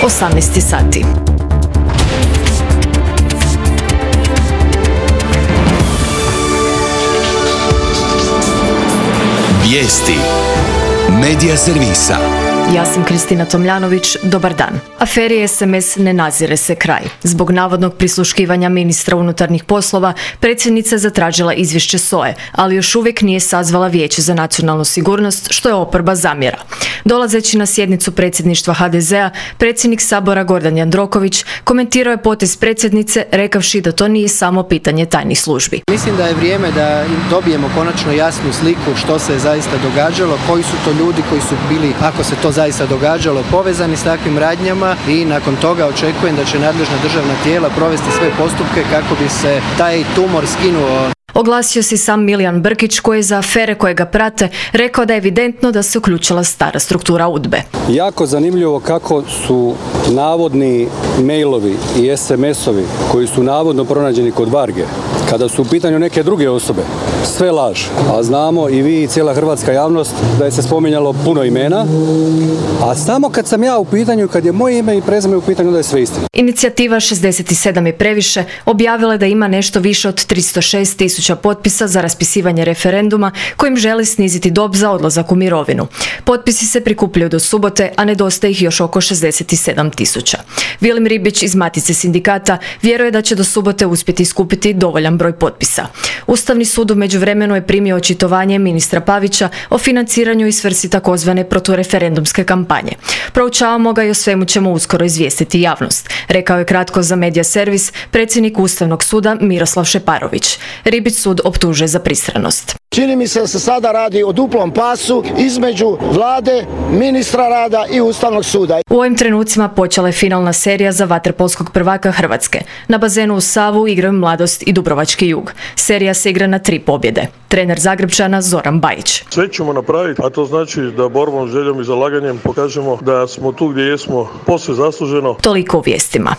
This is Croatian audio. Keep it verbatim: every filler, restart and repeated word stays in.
osamnaest sati. Vijesti Medija servisa. Ja sam Kristina Tomljanović, dobar dan. Aferi es em es ne nazire se kraj. Zbog navodnog prisluškivanja ministra unutarnjih poslova, predsjednica je zatražila izvješće S O A-e, ali još uvijek nije sazvala Vijeće za nacionalnu sigurnost, što je oporba zamjera. Dolazeći na sjednicu predsjedništva ha de zea, predsjednik Sabora Gordan Jandroković komentirao je potez predsjednice, rekavši da to nije samo pitanje tajnih službi. Mislim da je vrijeme da dobijemo konačno jasnu sliku što se je zaista događalo, koji su to ljudi koji su bili, ako se to zaista događalo, povezani s takvim radnjama, i nakon toga očekujem da će nadležna državna tijela provesti sve postupke kako bi se taj tumor skinuo. Oglasio se sam Milijan Brkić, koji je za afere koje ga prate rekao da je evidentno da se uključila stara struktura udbe. Jako zanimljivo kako su navodni mailovi i es em esovi koji su navodno pronađeni kod Varge, kada su u pitanju neke druge osobe, sve laž. A znamo i vi i cijela hrvatska javnost da je se spominjalo puno imena, a samo kad sam ja u pitanju, kad je moje ime i prezime u pitanju, da je sve istina. Inicijativa šezdeset sedam je previše objavila da ima nešto više od tristo šest tisuća potpisa za raspisivanje referenduma kojim želi sniziti dob za odlazak u mirovinu. Potpisi se prikupljaju do subote, a nedostaje ih još oko šezdeset sedam tisuća. Vilim Ribić iz Matice sindikata vjeruje da će do subote uspjeti skupiti dovoljan broj potpisa. Ustavni sud u međuvremenu je primio očitovanje ministra Pavića o financiranju i svrsi takozvane protureferendumske kampanje. Proučavamo ga i o svemu ćemo uskoro izvijestiti javnost, rekao je kratko za Medija servis predsjednik Ustavnog suda Miroslav Šeparović. Ribić sud optužuje za pristranost. Čini mi se da se sada radi o duplom pasu između vlade, ministra rada i Ustavnog suda. U ovim trenucima počela je finalna serija za vaterpolskog prvaka Hrvatske. Na bazenu u Savu igraju Mladost i Dubrovački Jug. Serija se igra na tri pobjede. Trener Zagrepčana Zoran Bajić. Sve ćemo napraviti, a to znači da borbom, željom i zalaganjem pokažemo da smo tu gdje jesmo posve zasluženo. Toliko u vijestima.